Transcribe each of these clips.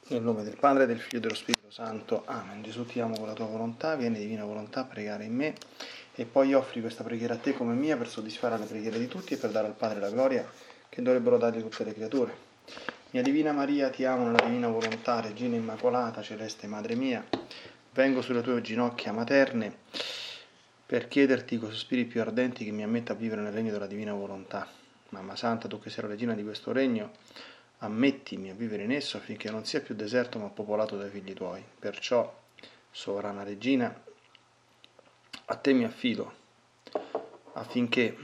Nel nome del Padre, del Figlio e dello Spirito Santo. Amen. Gesù, ti amo con la tua volontà, vieni divina volontà a pregare in me e poi offri questa preghiera a te come mia per soddisfare le preghiere di tutti e per dare al Padre la gloria che dovrebbero dargli tutte le creature. Mia Divina Maria, ti amo nella divina volontà, Regina Immacolata, Celeste Madre mia, vengo sulle tue ginocchia materne per chiederti con sospiri più ardenti che mi ammetta a vivere nel regno della divina volontà. Mamma Santa, tu che sei la regina di questo regno, ammettimi a vivere in esso affinché non sia più deserto ma popolato dai figli tuoi. Perciò, sovrana regina, a te mi affido affinché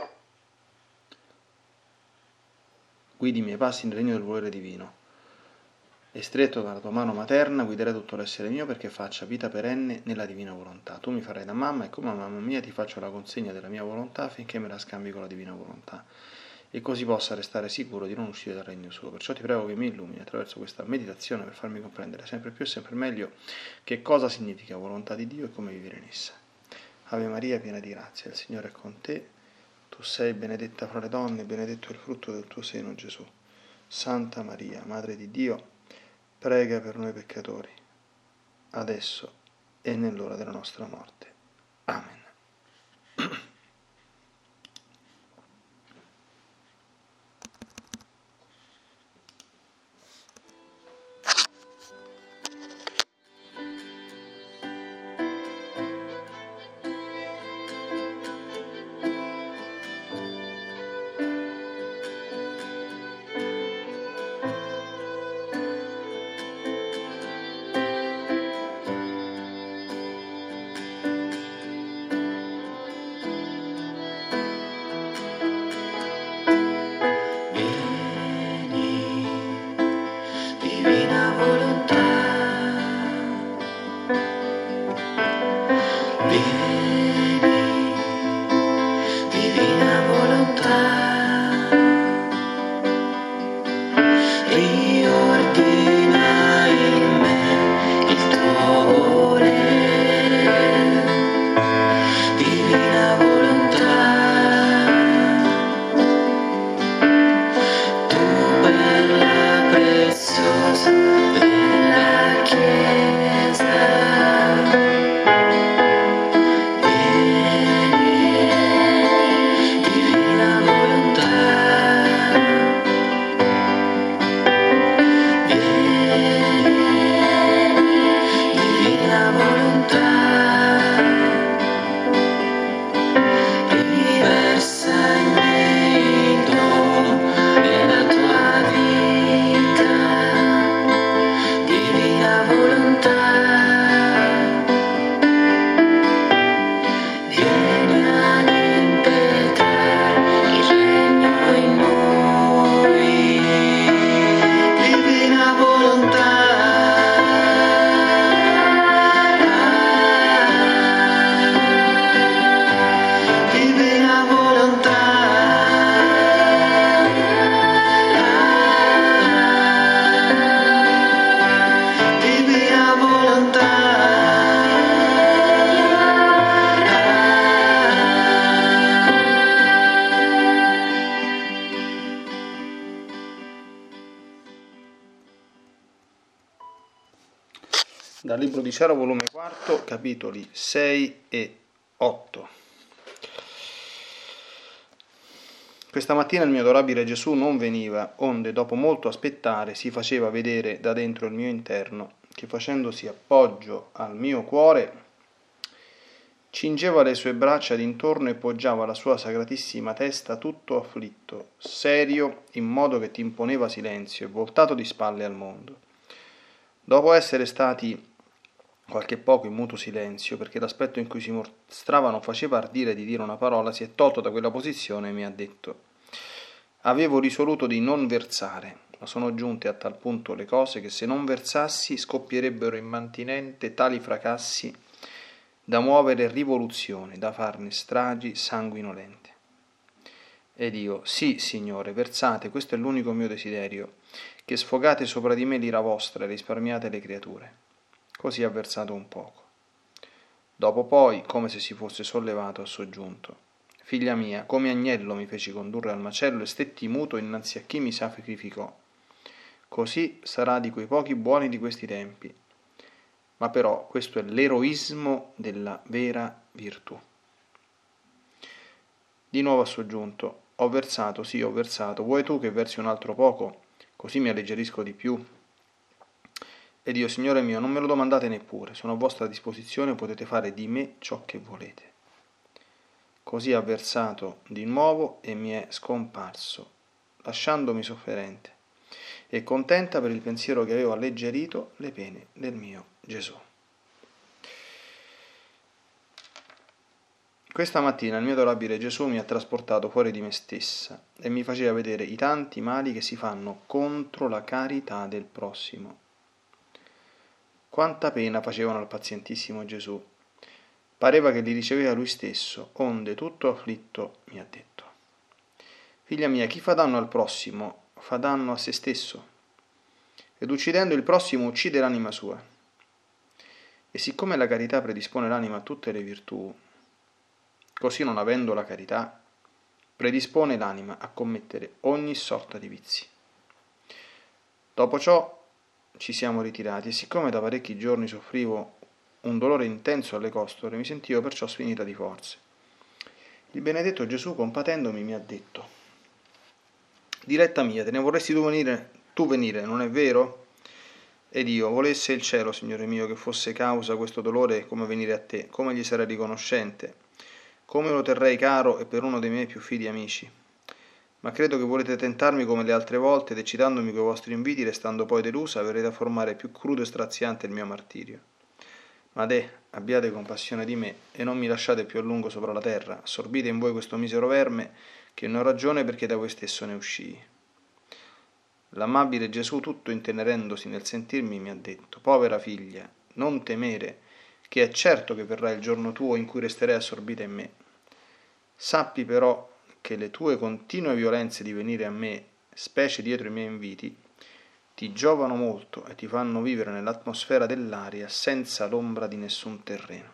guidi i miei passi nel regno del volere divino e stretto dalla tua mano materna guiderai tutto l'essere mio perché faccia vita perenne nella divina volontà. Tu mi farai da mamma e come mamma mia ti faccio la consegna della mia volontà affinché me la scambi con la divina volontà e così possa restare sicuro di non uscire dal regno suo. Perciò ti prego che mi illumini attraverso questa meditazione per farmi comprendere sempre più e sempre meglio che cosa significa volontà di Dio e come vivere in essa. Ave Maria, piena di grazia, il Signore è con te. Tu sei benedetta fra le donne, benedetto è il frutto del tuo seno, Gesù. Santa Maria, Madre di Dio, prega per noi peccatori, adesso e nell'ora della nostra morte. Amen. Dal Libro di Cielo, volume 4, capitoli 6 e 8. Questa mattina il mio adorabile Gesù non veniva, onde dopo molto aspettare si faceva vedere da dentro il mio interno, che facendosi appoggio al mio cuore, cingeva le sue braccia d'intorno e poggiava la sua sacratissima testa tutto afflitto, serio, in modo che ti imponeva silenzio e voltato di spalle al mondo. Dopo essere stati qualche poco in muto silenzio, perché l'aspetto in cui si mostrava non faceva ardire di dire una parola, si è tolto da quella posizione e mi ha detto: avevo risoluto di non versare, ma sono giunte a tal punto le cose che se non versassi scoppierebbero immantinente tali fracassi da muovere rivoluzioni, da farne stragi sanguinolente. Ed io: sì, Signore, versate, questo è l'unico mio desiderio, che sfogate sopra di me l'ira vostra e risparmiate le creature. Così ha versato un poco. Dopo poi, come se si fosse sollevato, ha soggiunto: figlia mia, come agnello mi feci condurre al macello e stetti muto innanzi a chi mi sacrificò. Così sarà di quei pochi buoni di questi tempi. Ma però questo è l'eroismo della vera virtù. Di nuovo ha soggiunto: ho versato, sì, ho versato, vuoi tu che versi un altro poco, così mi alleggerisco di più? Ed io, Signore mio, non me lo domandate neppure, sono a vostra disposizione, potete fare di me ciò che volete. Così ha versato di nuovo e mi è scomparso, lasciandomi sofferente e contenta per il pensiero che avevo alleggerito le pene del mio Gesù. Questa mattina il mio adorabile Gesù mi ha trasportato fuori di me stessa e mi faceva vedere i tanti mali che si fanno contro la carità del prossimo. Quanta pena facevano al pazientissimo Gesù. Pareva che li riceveva lui stesso, onde tutto afflitto mi ha detto: figlia mia, chi fa danno al prossimo fa danno a se stesso, ed uccidendo il prossimo uccide l'anima sua. E siccome la carità predispone l'anima a tutte le virtù, così non avendo la carità, predispone l'anima a commettere ogni sorta di vizi. Dopo ciò ci siamo ritirati e siccome da parecchi giorni soffrivo un dolore intenso alle costole, mi sentivo perciò sfinita di forze. Il benedetto Gesù, compatendomi, mi ha detto: diretta mia, te ne vorresti tu venire, non è vero? Ed io, volesse il cielo, Signore mio, che fosse causa questo dolore come venire a te, come gli sarei riconoscente, come lo terrei caro e per uno dei miei più fidi amici. Ma credo che volete tentarmi come le altre volte ed eccitandomi coi vostri inviti, restando poi delusa, verrete a formare più crudo e straziante il mio martirio. Ma abbiate compassione di me e non mi lasciate più a lungo sopra la terra, assorbite in voi questo misero verme, che non ho ragione perché da voi stesso ne uscii. L'amabile Gesù, tutto intenerendosi nel sentirmi, mi ha detto: povera figlia, non temere, che è certo che verrà il giorno tuo in cui resterai assorbita in me. Sappi però che le tue continue violenze di venire a me, specie dietro i miei inviti, ti giovano molto e ti fanno vivere nell'atmosfera dell'aria senza l'ombra di nessun terreno.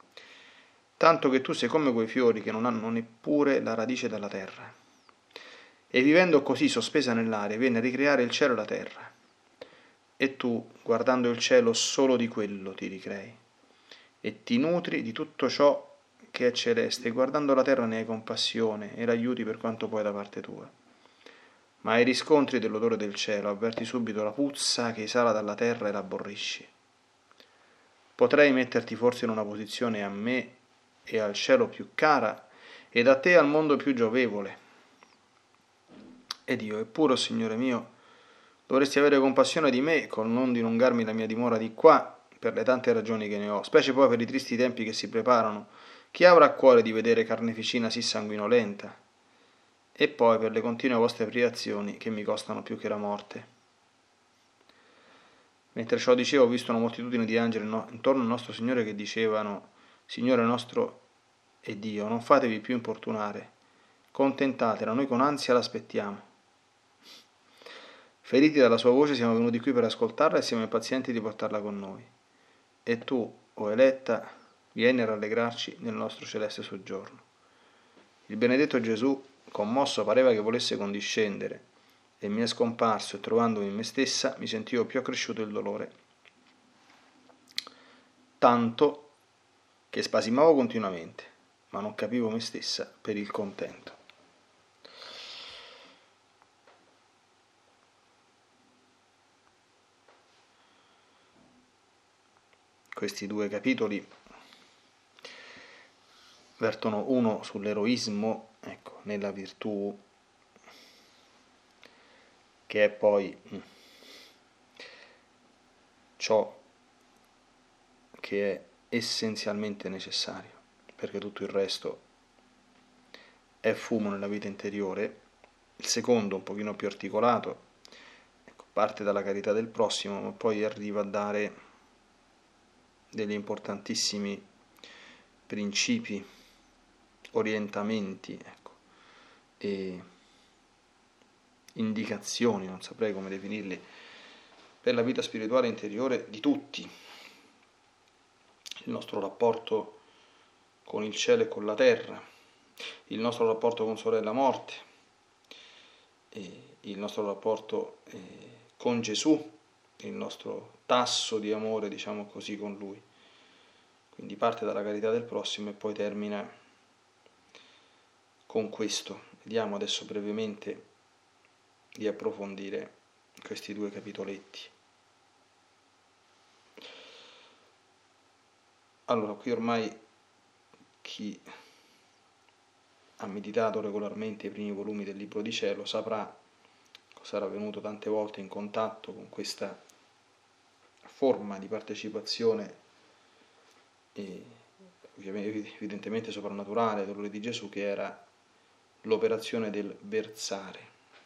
Tanto che tu sei come quei fiori che non hanno neppure la radice dalla terra. E vivendo così sospesa nell'aria viene a ricreare il cielo e la terra. E tu, guardando il cielo, solo di quello ti ricrei. E ti nutri di tutto ciò che è celeste, e guardando la terra ne hai compassione e l'aiuti per quanto puoi da parte tua. Ma ai riscontri dell'odore del cielo avverti subito la puzza che esala dalla terra e la aborrisci. Potrei metterti forse in una posizione a me e al cielo più cara ed a te al mondo più giovevole. Ed io, eppure, Signore mio, dovresti avere compassione di me col non dilungarmi la mia dimora di qua per le tante ragioni che ne ho, specie poi per i tristi tempi che si preparano. Chi avrà a cuore di vedere carneficina sì sanguinolenta? E poi per le continue vostre privazioni che mi costano più che la morte. Mentre ciò dicevo, ho visto una moltitudine di angeli intorno al nostro Signore che dicevano: Signore nostro e Dio, non fatevi più importunare, contentatela, noi con ansia l'aspettiamo. Feriti dalla sua voce siamo venuti qui per ascoltarla e siamo impazienti di portarla con noi. E tu, o eletta, vieni a rallegrarci nel nostro celeste soggiorno. Il benedetto Gesù, commosso, pareva che volesse condiscendere, e mi è scomparso e trovandomi in me stessa mi sentivo più accresciuto il dolore, tanto che spasimavo continuamente, ma non capivo me stessa per il contento. Questi due capitoli vertono uno sull'eroismo, ecco, nella virtù, che è poi ciò che è essenzialmente necessario, perché tutto il resto è fumo nella vita interiore. Il secondo, un pochino più articolato, ecco, parte dalla carità del prossimo, ma poi arriva a dare degli importantissimi principi, orientamenti, ecco, e indicazioni, non saprei come definirli, per la vita spirituale interiore di tutti. Il nostro rapporto con il cielo e con la terra, il nostro rapporto con sorella morte, e il nostro rapporto con Gesù, il nostro tasso di amore, diciamo così, con Lui. Quindi parte dalla carità del prossimo e poi termina con questo. Vediamo adesso brevemente di approfondire questi due capitoletti. Allora, qui ormai chi ha meditato regolarmente i primi volumi del Libro di Cielo saprà, sarà venuto tante volte in contatto con questa forma di partecipazione evidentemente soprannaturale del dolore di Gesù, che era l'operazione del versare.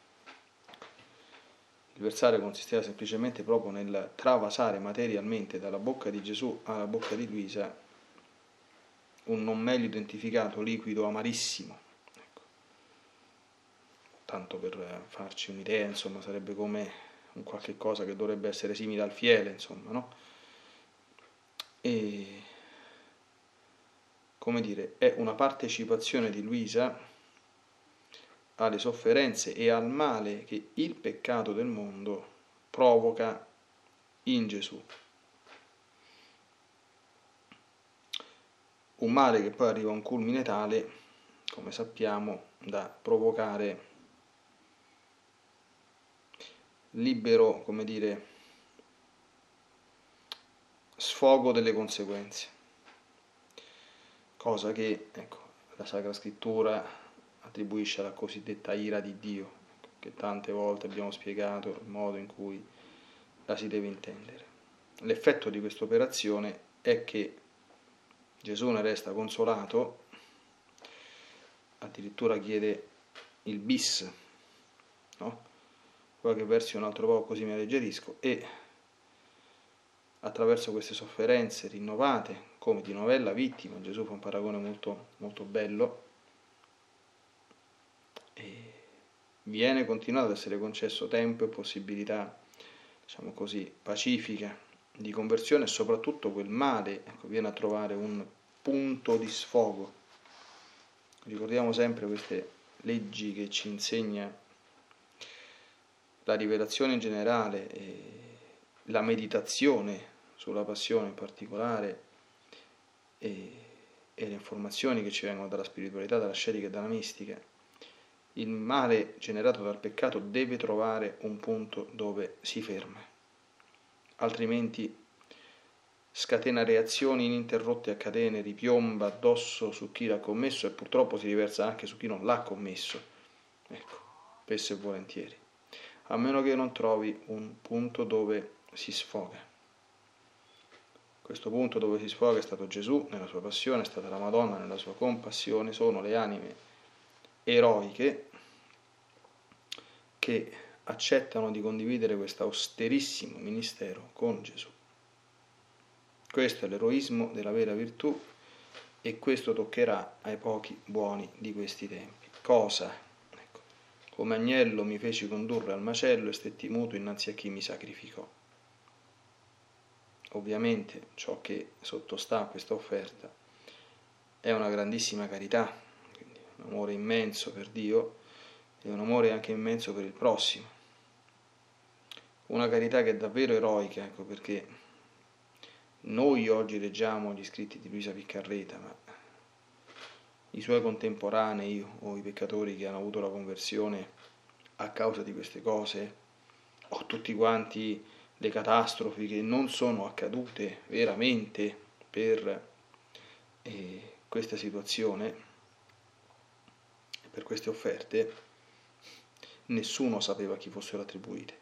Il versare consisteva semplicemente proprio nel travasare materialmente dalla bocca di Gesù alla bocca di Luisa un non meglio identificato liquido amarissimo. Ecco. Tanto per farci un'idea, insomma, sarebbe come un qualche cosa che dovrebbe essere simile al fiele, insomma, no? E, come dire, è una partecipazione di Luisa alle sofferenze e al male che il peccato del mondo provoca in Gesù. Un male che poi arriva a un culmine tale, come sappiamo, da provocare libero, come dire, sfogo delle conseguenze. Cosa che, ecco, la Sacra Scrittura attribuisce alla cosiddetta ira di Dio, che tante volte abbiamo spiegato il modo in cui la si deve intendere. L'effetto di questa operazione è che Gesù ne resta consolato, addirittura chiede il bis, no? Qualche versi un altro po' così mi alleggerisco, e attraverso queste sofferenze rinnovate, come di novella vittima, Gesù fa un paragone molto, molto bello, e viene continuato ad essere concesso tempo e possibilità, diciamo così, pacifica di conversione, e soprattutto quel male, ecco, viene a trovare un punto di sfogo. Ricordiamo sempre queste leggi che ci insegna la rivelazione in generale e la meditazione sulla passione in particolare, e le informazioni che ci vengono dalla spiritualità, dalla ascetica e dalla mistica. Il male generato dal peccato deve trovare un punto dove si ferma, altrimenti scatena reazioni ininterrotte a catene, ripiomba addosso su chi l'ha commesso e purtroppo si riversa anche su chi non l'ha commesso, ecco, spesso e volentieri, a meno che non trovi un punto dove si sfoga. Questo punto dove si sfoga è stato Gesù nella sua passione, è stata la Madonna nella sua compassione, sono le anime eroiche che accettano di condividere questo austerissimo ministero con Gesù. Questo è l'eroismo della vera virtù, e questo toccherà ai pochi buoni di questi tempi. Cosa? Ecco, come agnello mi feci condurre al macello e stetti muto innanzi a chi mi sacrificò. Ovviamente ciò che sottostà a questa offerta è una grandissima carità, quindi un amore immenso per Dio e un amore anche immenso per il prossimo. Una carità che è davvero eroica, ecco perché noi oggi leggiamo gli scritti di Luisa Piccarreta, ma i suoi contemporanei o i peccatori che hanno avuto la conversione a causa di queste cose, o tutti quanti le catastrofi che non sono accadute veramente per questa situazione, per queste offerte, nessuno sapeva a chi fossero attribuite.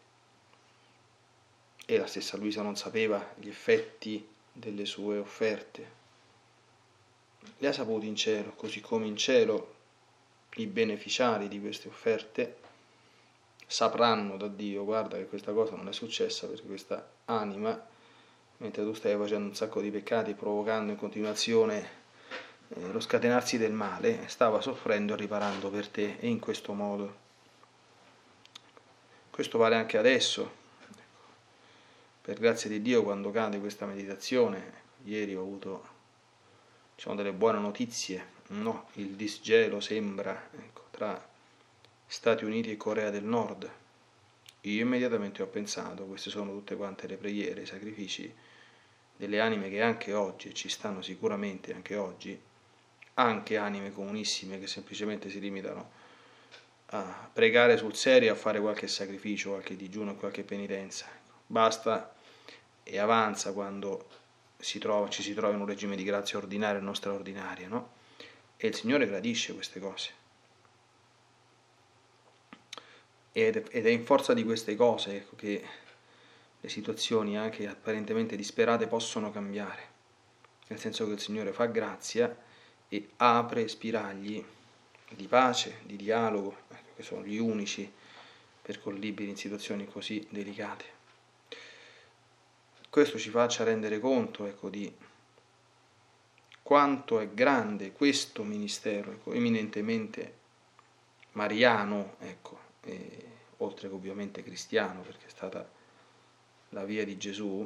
E la stessa Luisa non sapeva gli effetti delle sue offerte. Le ha saputi in cielo, così come in cielo i beneficiari di queste offerte sapranno da Dio: guarda che questa cosa non è successa perché questa anima, mentre tu stai facendo un sacco di peccati, provocando in continuazione lo scatenarsi del male, stava soffrendo e riparando per te, e in questo modo. Questo vale anche adesso. Per grazia di Dio, quando cade questa meditazione, ieri ho avuto, diciamo, delle buone notizie, no? Il disgelo sembra, ecco, tra Stati Uniti e Corea del Nord, io immediatamente ho pensato, queste sono tutte quante le preghiere, i sacrifici delle anime che anche oggi, e ci stanno sicuramente anche oggi, anche anime comunissime che semplicemente si limitano a pregare sul serio, a fare qualche sacrificio, qualche digiuno, qualche penitenza. Basta e avanza quando ci si trova in un regime di grazia ordinaria e non straordinaria, no? E il Signore gradisce queste cose. Ed è in forza di queste cose, ecco, che le situazioni anche apparentemente disperate possono cambiare, nel senso che il Signore fa grazia e apre spiragli di pace, di dialogo, ecco, che sono gli unici percollibili in situazioni così delicate. Questo ci faccia rendere conto, ecco, di quanto è grande questo ministero, ecco, eminentemente mariano, ecco, oltre che ovviamente cristiano, perché è stata la via di Gesù,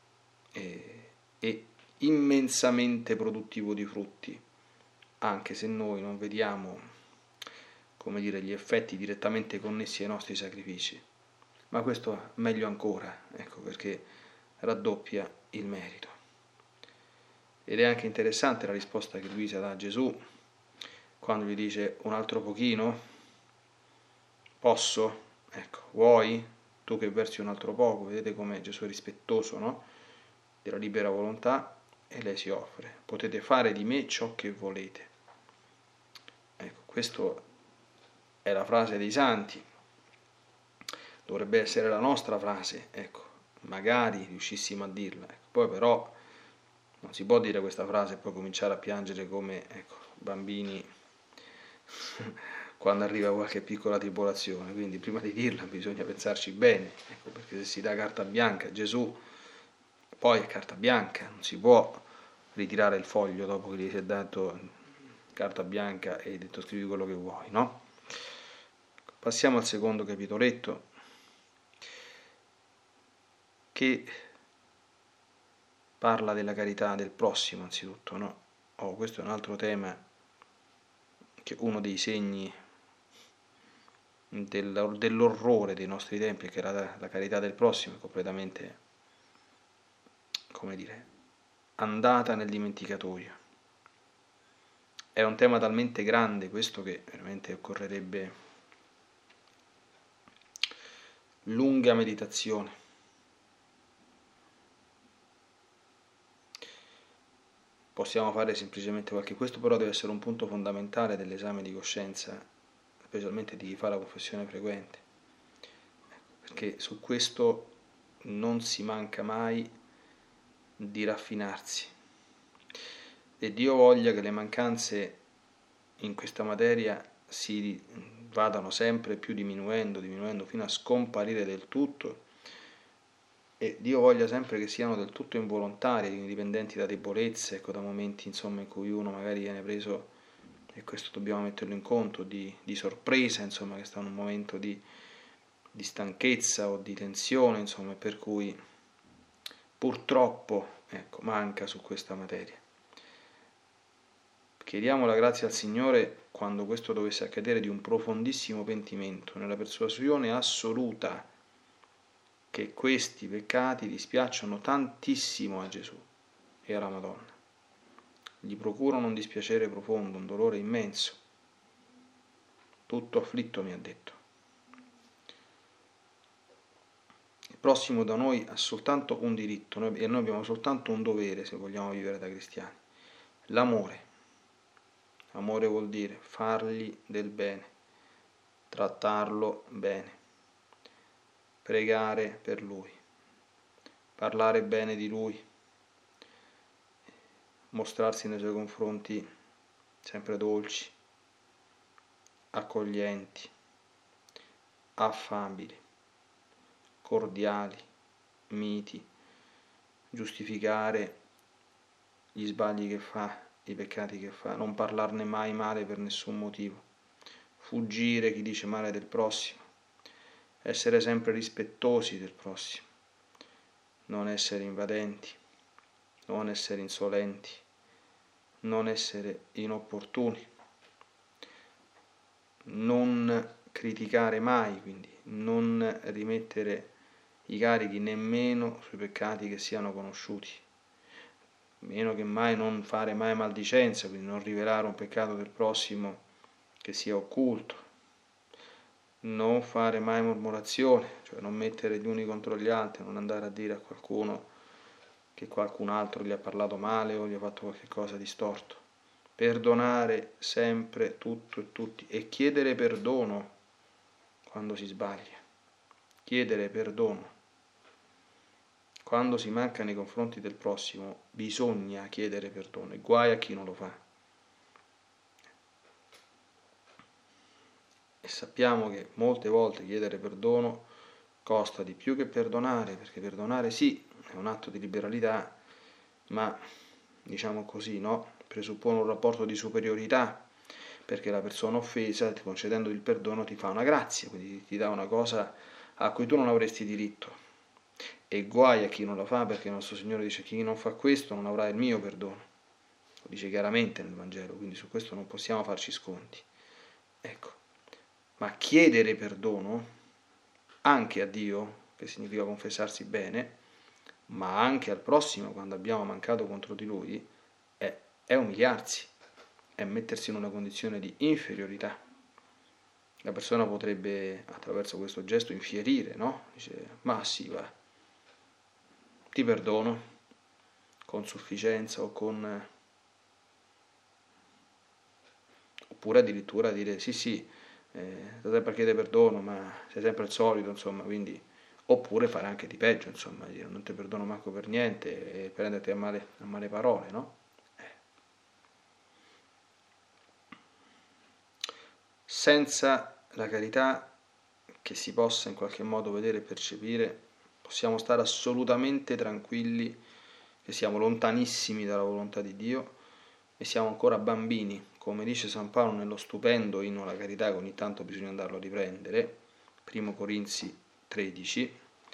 e immensamente produttivo di frutti, anche se noi non vediamo, come dire, gli effetti direttamente connessi ai nostri sacrifici. Ma questo meglio ancora, ecco, perché raddoppia il merito. Ed è anche interessante la risposta che Luisa dà a Gesù quando gli dice: un altro pochino? Posso? Ecco, vuoi? Tu che versi un altro poco. Vedete come Gesù è rispettoso, no? Della libera volontà, e lei si offre: potete fare di me ciò che volete. Ecco, questa è la frase dei santi, dovrebbe essere la nostra frase, ecco, magari riuscissimo a dirla, ecco. Poi però non si può dire questa frase e poi cominciare a piangere come, ecco, bambini quando arriva qualche piccola tribolazione. Quindi prima di dirla bisogna pensarci bene, ecco, perché se si dà carta bianca a Gesù, poi è carta bianca, non si può ritirare il foglio dopo che gli si è dato carta bianca e detto scrivi quello che vuoi, no? Passiamo al secondo capitoletto, che parla della carità del prossimo anzitutto, no? Questo è un altro tema, che uno dei segni dell'orrore dei nostri tempi, che era la carità del prossimo, è completamente, come dire, andata nel dimenticatoio. È un tema talmente grande questo che veramente occorrerebbe lunga meditazione. Possiamo fare semplicemente questo però deve essere un punto fondamentale dell'esame di coscienza, specialmente di chi fa la confessione frequente, perché su questo non si manca mai di raffinarsi. E Dio voglia che le mancanze in questa materia si vadano sempre più diminuendo fino a scomparire del tutto, e Dio voglia sempre che siano del tutto involontarie, indipendenti da debolezze, ecco, da momenti insomma in cui uno magari viene preso, e questo dobbiamo metterlo in conto, di sorpresa, insomma, che sta in un momento di stanchezza o di tensione, insomma, per cui purtroppo, ecco, manca su questa materia. Chiediamo la grazia al Signore, quando questo dovesse accadere, di un profondissimo pentimento, nella persuasione assoluta che questi peccati dispiacciono tantissimo a Gesù e alla Madonna. Gli procurano un dispiacere profondo, un dolore immenso. Tutto afflitto mi ha detto. Il prossimo da noi ha soltanto un diritto e noi abbiamo soltanto un dovere se vogliamo vivere da cristiani: l'amore. Amore vuol dire fargli del bene, trattarlo bene, pregare per lui, parlare bene di lui, mostrarsi nei suoi confronti sempre dolci, accoglienti, affabili, cordiali, miti, giustificare gli sbagli che fa, i peccati che fa, non parlarne mai male per nessun motivo, fuggire chi dice male del prossimo, essere sempre rispettosi del prossimo, non essere invadenti, non essere insolenti, non essere inopportuni, non criticare mai, quindi non rimettere i carichi nemmeno sui peccati che siano conosciuti, meno che mai non fare mai maldicenza, quindi non rivelare un peccato del prossimo che sia occulto, non fare mai mormorazione, cioè non mettere gli uni contro gli altri, non andare a dire a qualcuno che qualcun altro gli ha parlato male o gli ha fatto qualche cosa di storto. Perdonare sempre tutto e tutti e chiedere perdono quando si sbaglia. Chiedere perdono. Quando si manca nei confronti del prossimo bisogna chiedere perdono e guai a chi non lo fa. E sappiamo che molte volte chiedere perdono costa di più che perdonare, perché perdonare sì, è un atto di liberalità, ma diciamo così, no? Presuppone un rapporto di superiorità, perché la persona offesa, concedendo il perdono, ti fa una grazia, quindi ti dà una cosa a cui tu non avresti diritto. E guai a chi non la fa, perché il nostro Signore dice: chi non fa questo non avrà il mio perdono. Lo dice chiaramente nel Vangelo, quindi su questo non possiamo farci sconti. Ecco, ma chiedere perdono anche a Dio, che significa confessarsi bene, ma anche al prossimo quando abbiamo mancato contro di lui, è umiliarsi, è mettersi in una condizione di inferiorità. La persona potrebbe attraverso questo gesto infierire, no? Dice: ma sì, va, ti perdono, con sufficienza o con... oppure addirittura dire: sì sì, sto sempre a chiedere perdono, ma sei sempre il solito, insomma, quindi... oppure fare anche di peggio, insomma, dire: non ti perdono manco per niente, e prenderti a male parole, no? Senza la carità che si possa in qualche modo vedere e percepire, possiamo stare assolutamente tranquilli che siamo lontanissimi dalla volontà di Dio e siamo ancora bambini, come dice San Paolo nello stupendo inno alla carità, che ogni tanto bisogna andarlo a riprendere, 1 Corinzi 13.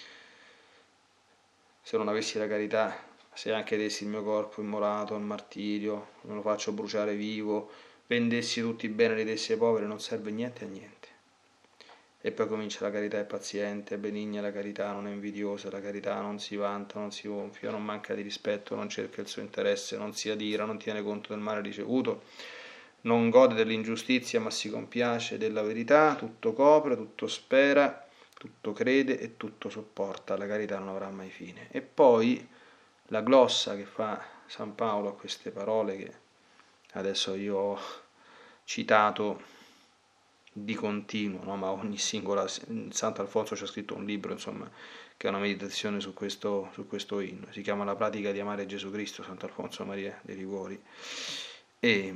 Se non avessi la carità, se anche dessi il mio corpo immolato al martirio, me lo faccio bruciare vivo, vendessi tutti i beni e li dessi ai poveri, non serve niente a niente. E poi comincia: la carità è paziente, è benigna, la carità non è invidiosa, la carità non si vanta, non si gonfia, non manca di rispetto, non cerca il suo interesse, non si adira, non tiene conto del male ricevuto, non gode dell'ingiustizia ma si compiace della verità, tutto copre, tutto spera, tutto crede e tutto sopporta, la carità non avrà mai fine. E poi la glossa che fa San Paolo a queste parole che adesso io ho citato di continuo, no? Ma ogni singola... Sant'Alfonso ci ha scritto un libro, insomma, che è una meditazione su questo inno. Si chiama La pratica di amare Gesù Cristo, Sant'Alfonso Maria dei Liguori. E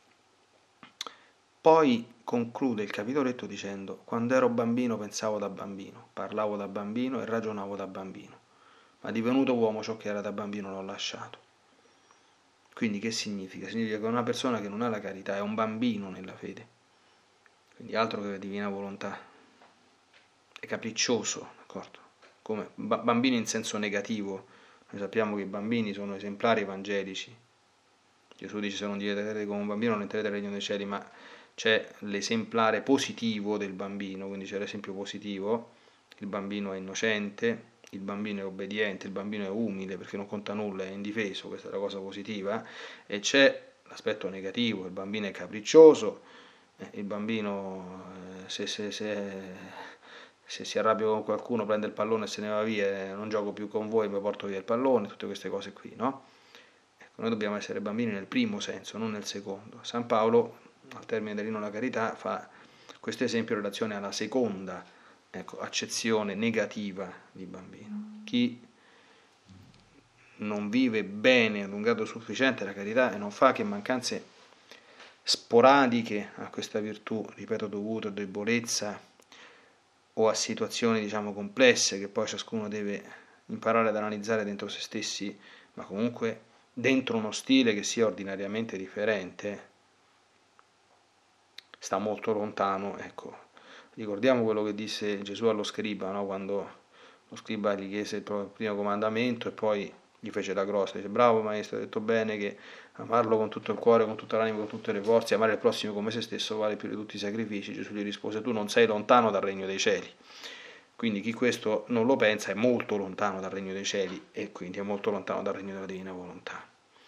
poi conclude il capitoletto dicendo: quando ero bambino pensavo da bambino, parlavo da bambino e ragionavo da bambino, ma divenuto uomo ciò che era da bambino l'ho lasciato. Quindi che significa? Significa che una persona che non ha la carità è un bambino nella fede, quindi altro che la divina volontà, è capriccioso, d'accordo? Come bambini in senso negativo. Noi sappiamo che i bambini sono esemplari evangelici. Gesù dice: se non diventerete come un bambino non entrerete nel regno dei cieli, ma c'è l'esemplare positivo del bambino, quindi c'è l'esempio positivo: il bambino è innocente, il bambino è obbediente, il bambino è umile perché non conta nulla, è indifeso, questa è la cosa positiva, e c'è l'aspetto negativo: il bambino è capriccioso, il bambino se si arrabbia con qualcuno prende il pallone e se ne va via, non gioco più con voi, mi porto via il pallone, tutte queste cose qui, no? Ecco, noi dobbiamo essere bambini nel primo senso, non nel secondo. San Paolo, al termine dell'inno alla carità, fa questo esempio in relazione alla seconda, ecco, accezione negativa di bambino. Chi non vive bene ad un grado sufficiente la carità e non fa che mancanze sporadiche a questa virtù, ripeto, dovute a debolezza o a situazioni, diciamo, complesse che poi ciascuno deve imparare ad analizzare dentro se stessi, ma comunque dentro uno stile che sia ordinariamente differente, sta molto lontano. Ecco, ricordiamo quello che disse Gesù allo scriba, no? Quando lo scriba gli chiese il primo comandamento e poi gli fece la grossa, dice bravo maestro, hai detto bene che amarlo con tutto il cuore, con tutta l'anima, con tutte le forze, amare il prossimo come se stesso vale più di tutti i sacrifici. Gesù gli rispose tu non sei lontano dal regno dei cieli. Quindi chi questo non lo pensa è molto lontano dal regno dei cieli e quindi è molto lontano dal regno della divina volontà.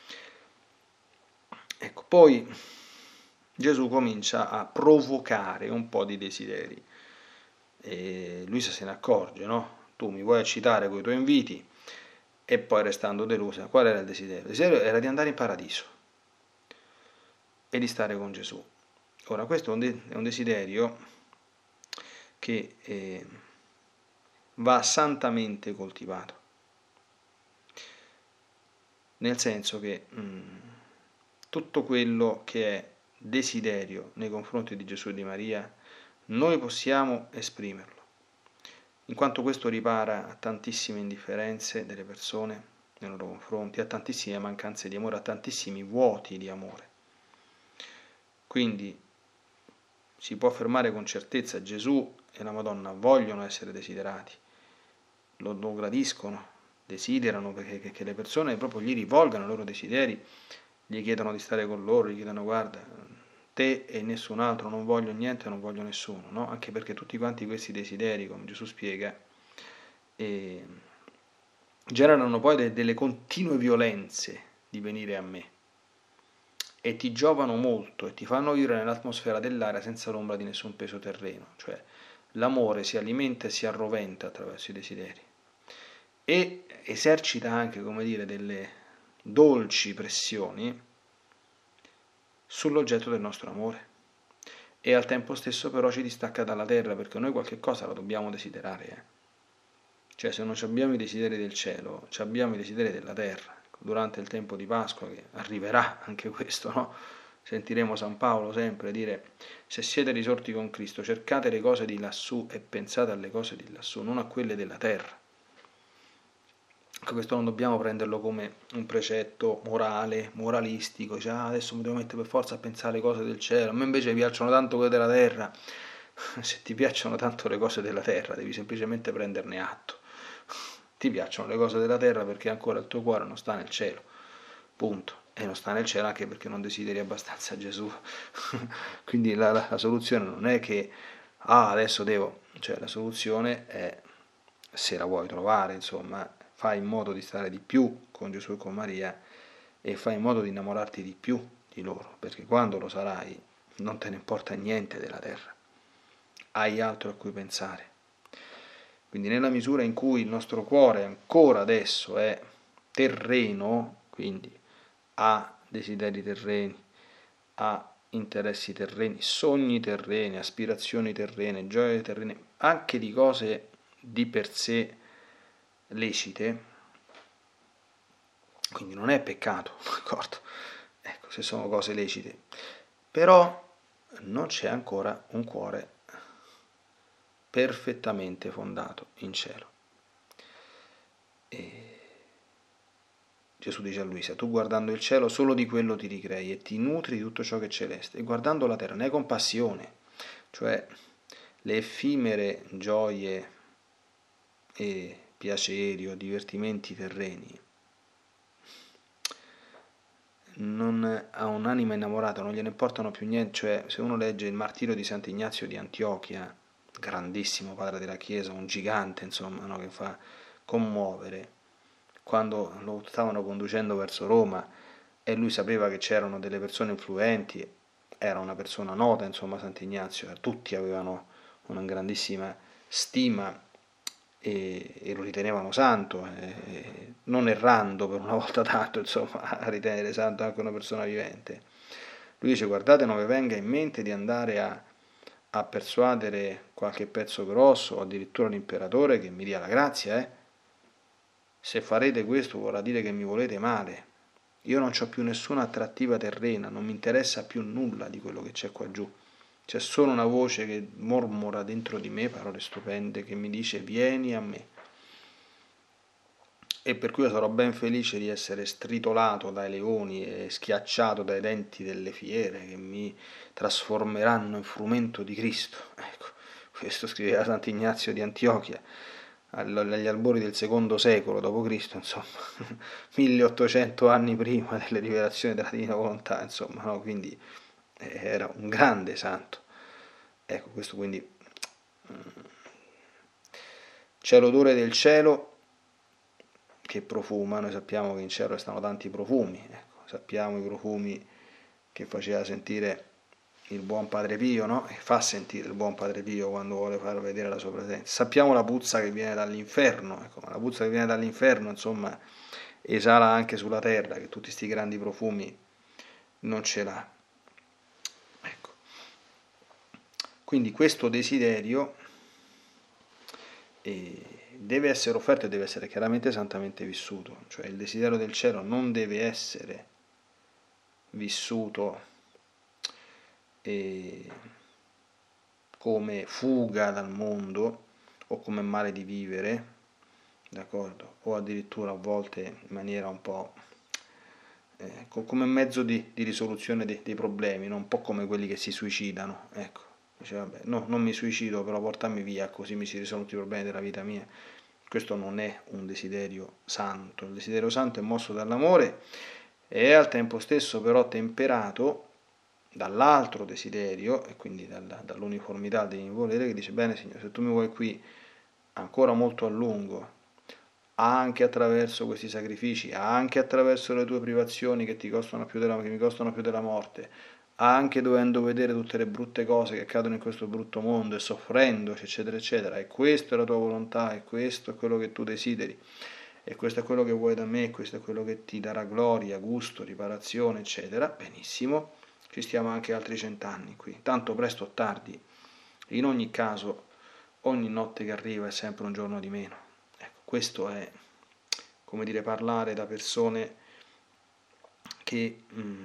Ecco, poi Gesù comincia a provocare un po' di desideri e Luisa se ne accorge, no? Tu mi vuoi eccitare con i tuoi inviti e poi restando delusa. Qual era il desiderio? Il desiderio era di andare in paradiso e di stare con Gesù. Ora questo è un desiderio che va santamente coltivato, nel senso che tutto quello che è desiderio nei confronti di Gesù e di Maria, noi possiamo esprimerlo, in quanto questo ripara a tantissime indifferenze delle persone nei loro confronti, a tantissime mancanze di amore, a tantissimi vuoti di amore. Quindi si può affermare con certezza Gesù e la Madonna vogliono essere desiderati, lo gradiscono, desiderano che le persone proprio gli rivolgano i loro desideri, gli chiedono di stare con loro, gli chiedono guarda, te e nessun altro, non voglio niente, non voglio nessuno, no? Anche perché tutti quanti questi desideri, come Gesù spiega, generano poi delle continue violenze di venire a me e ti giovano molto e ti fanno vivere nell'atmosfera dell'aria senza l'ombra di nessun peso terreno, cioè l'amore si alimenta e si arroventa attraverso i desideri e esercita anche, come dire, delle dolci pressioni sull'oggetto del nostro amore e al tempo stesso però ci distacca dalla terra perché noi qualche cosa la dobbiamo desiderare. Cioè se non abbiamo i desideri del cielo, abbiamo i desideri della terra. Durante il tempo di Pasqua, che arriverà anche questo, no? Sentiremo San Paolo sempre dire se siete risorti con Cristo cercate le cose di lassù e pensate alle cose di lassù, non a quelle della terra. Questo non dobbiamo prenderlo come un precetto morale, moralistico, cioè adesso mi devo mettere per forza a pensare alle cose del cielo, a me invece piacciono tanto quelle della terra. Se ti piacciono tanto le cose della terra devi semplicemente prenderne atto. Ti piacciono le cose della terra perché ancora il tuo cuore non sta nel cielo, punto. E non sta nel cielo anche perché non desideri abbastanza Gesù. Quindi la soluzione non è che adesso devo, cioè la soluzione è, se la vuoi trovare, insomma, fai in modo di stare di più con Gesù e con Maria e fai in modo di innamorarti di più di loro, perché quando lo sarai non te ne importa niente della terra, hai altro a cui pensare. Quindi nella misura in cui il nostro cuore ancora adesso è terreno, quindi ha desideri terreni, ha interessi terreni, sogni terreni, aspirazioni terrene, gioie terrene, anche di cose di per sé lecite, quindi non è peccato, d'accordo? Ecco, se sono cose lecite, però non c'è ancora un cuore perfettamente fondato in cielo. E Gesù dice a Luisa, tu guardando il cielo solo di quello ti ricrei e ti nutri di tutto ciò che è celeste, e guardando la terra ne hai compassione, cioè le effimere gioie e piaceri o divertimenti terreni. Non a un'anima innamorata non gliene importano più niente, cioè se uno legge il martirio di Sant'Ignazio di Antiochia, grandissimo padre della Chiesa, un gigante insomma, no, che fa commuovere, quando lo stavano conducendo verso Roma e lui sapeva che c'erano delle persone influenti, era una persona nota insomma Sant'Ignazio, tutti avevano una grandissima stima e lo ritenevano santo, non errando per una volta tanto insomma a ritenere santo anche una persona vivente. Lui dice guardate non vi venga in mente di andare a persuadere qualche pezzo grosso o addirittura l'imperatore che mi dia la grazia, se farete questo vorrà dire che mi volete male. Io non ho più nessuna attrattiva terrena, non mi interessa più nulla di quello che c'è qua giù. C'è solo una voce che mormora dentro di me, parole stupende, che mi dice vieni a me. E per cui io sarò ben felice di essere stritolato dai leoni e schiacciato dai denti delle fiere che mi trasformeranno in frumento di Cristo. Ecco, questo scriveva Sant'Ignazio di Antiochia. agli albori del secondo secolo d.C., insomma, 1800 anni prima delle rivelazioni della Divina Volontà, insomma, no? Quindi era un grande santo. Ecco, questo quindi c'è l'odore del cielo che profuma, noi sappiamo che in cielo stanno tanti profumi, ecco, sappiamo i profumi che faceva sentire il buon Padre Pio, no? E fa sentire il buon Padre Pio quando vuole far vedere la sua presenza. Sappiamo la puzza che viene dall'inferno, ecco, ma la puzza che viene dall'inferno, insomma, esala anche sulla terra, che tutti questi grandi profumi non ce l'ha. Ecco. Quindi questo desiderio deve essere offerto e deve essere chiaramente santamente vissuto, cioè il desiderio del cielo non deve essere vissuto come fuga dal mondo o come male di vivere, d'accordo? O addirittura a volte in maniera un po' come mezzo di risoluzione dei problemi, no? Un po' come quelli che si suicidano, ecco. Dice, vabbè, no, non mi suicido, però portami via, così mi si risolvono i problemi della vita mia. Questo non è un desiderio santo. Il desiderio santo è mosso dall'amore e è al tempo stesso però temperato dall'altro desiderio, e quindi dall'uniformità di volere, che dice, bene Signore, se tu mi vuoi qui ancora molto a lungo, anche attraverso questi sacrifici, anche attraverso le tue privazioni che mi costano più della morte, anche dovendo vedere tutte le brutte cose che accadono in questo brutto mondo e soffrendoci, eccetera, eccetera, e questa è la tua volontà, e questo è quello che tu desideri, e questo è quello che vuoi da me, questo è quello che ti darà gloria, gusto, riparazione, eccetera, benissimo, ci stiamo anche altri 100 anni qui, tanto presto o tardi, in ogni caso, ogni notte che arriva è sempre un giorno di meno. Ecco, questo è, come dire, parlare da persone che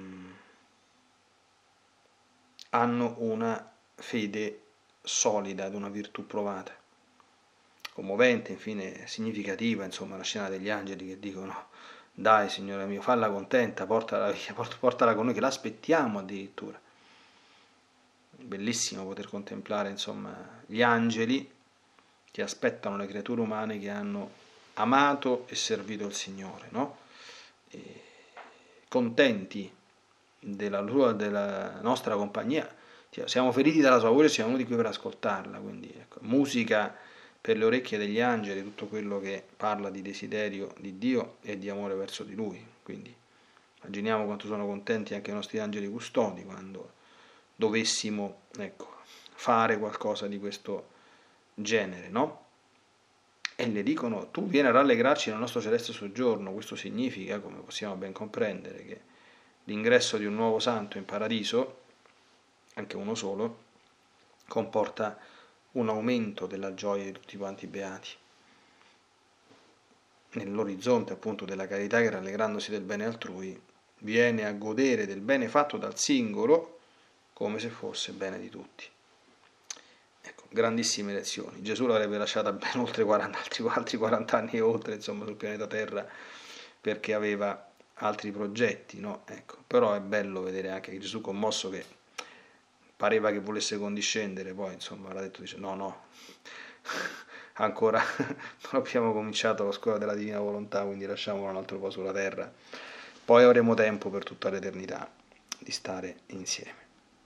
hanno una fede solida ed una virtù provata. Commovente, infine, significativa, insomma, la scena degli angeli che dicono: dai, Signore mio, falla contenta, portala via, portala con noi, che l'aspettiamo addirittura. Bellissimo poter contemplare, insomma, gli angeli che aspettano le creature umane che hanno amato e servito il Signore, no? E contenti della nostra compagnia, siamo feriti dalla sua voce e siamo venuti qui per ascoltarla, quindi ecco, musica per le orecchie degli angeli, tutto quello che parla di desiderio di Dio e di amore verso di Lui, quindi immaginiamo quanto sono contenti anche i nostri angeli custodi quando dovessimo, ecco, fare qualcosa di questo genere, no? E le dicono: tu vieni a rallegrarci nel nostro celeste soggiorno. Questo significa, come possiamo ben comprendere, che l'ingresso di un nuovo santo in paradiso, anche uno solo, comporta un aumento della gioia di tutti quanti i beati. Nell'orizzonte appunto della carità, che rallegrandosi del bene altrui viene a godere del bene fatto dal singolo come se fosse bene di tutti. Ecco, grandissime lezioni. Gesù l'avrebbe lasciata ben oltre 40, altri 40 anni e oltre, insomma, sul pianeta Terra, perché aveva altri progetti, no? Ecco, però è bello vedere anche che Gesù, commosso, che pareva che volesse condiscendere, poi insomma ha detto, dice, no, ancora non abbiamo cominciato la scuola della Divina Volontà, quindi lasciamolo un altro po' sulla terra, poi avremo tempo per tutta l'eternità di stare insieme.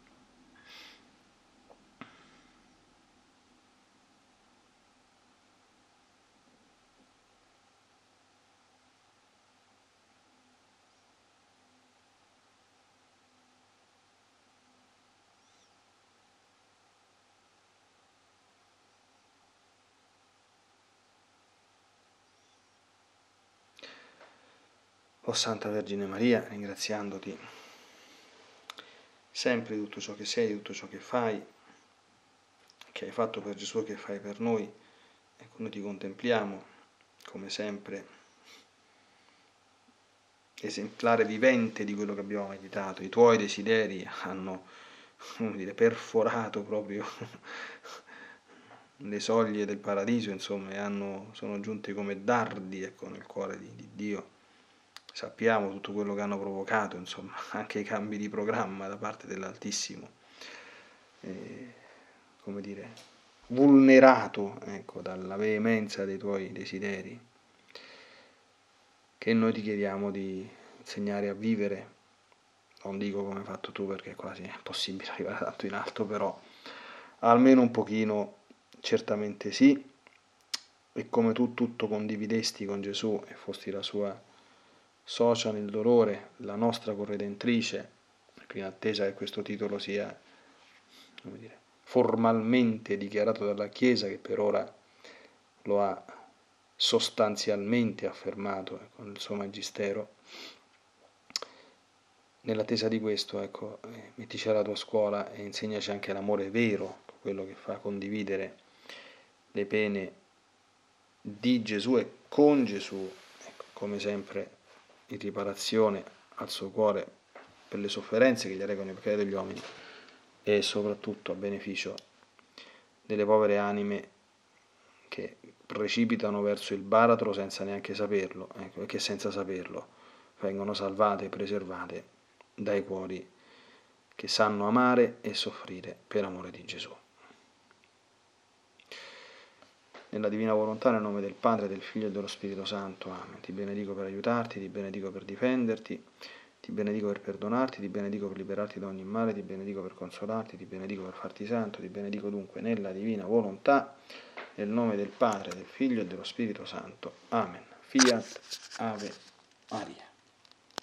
O Santa Vergine Maria, ringraziandoti sempre di tutto ciò che sei, di tutto ciò che fai, che hai fatto per Gesù e che fai per noi, ecco, noi ti contempliamo come sempre esemplare vivente di quello che abbiamo meditato. I tuoi desideri hanno, come dire, perforato proprio le soglie del paradiso, insomma, e sono giunti come dardi, ecco, nel cuore di Dio. Sappiamo tutto quello che hanno provocato, insomma, anche i cambi di programma da parte dell'Altissimo, come dire, vulnerato, ecco, dalla veemenza dei tuoi desideri, che noi ti chiediamo di insegnare a vivere. Non dico come hai fatto tu perché è quasi impossibile arrivare tanto in alto, però almeno un pochino certamente sì, e come tu tutto condividesti con Gesù e fosti la sua socia nel dolore, la nostra corredentrice, in attesa che questo titolo sia, come dire, formalmente dichiarato dalla Chiesa, che per ora lo ha sostanzialmente affermato con il suo magistero. Nell'attesa di questo, ecco, mettici alla tua scuola e insegnaci anche l'amore vero, quello che fa condividere le pene di Gesù e con Gesù, ecco, come sempre in riparazione al suo cuore per le sofferenze che gli regano i peccati degli uomini e soprattutto a beneficio delle povere anime che precipitano verso il baratro senza neanche saperlo, ecco, e che senza saperlo vengono salvate e preservate dai cuori che sanno amare e soffrire per amore di Gesù. Nella divina volontà, nel nome del Padre, del Figlio e dello Spirito Santo. Amen. Ti benedico per aiutarti, ti benedico per difenderti, ti benedico per perdonarti, ti benedico per liberarti da ogni male, ti benedico per consolarti, ti benedico per farti santo, ti benedico dunque nella divina volontà, nel nome del Padre, del Figlio e dello Spirito Santo. Amen. Fiat Ave Maria.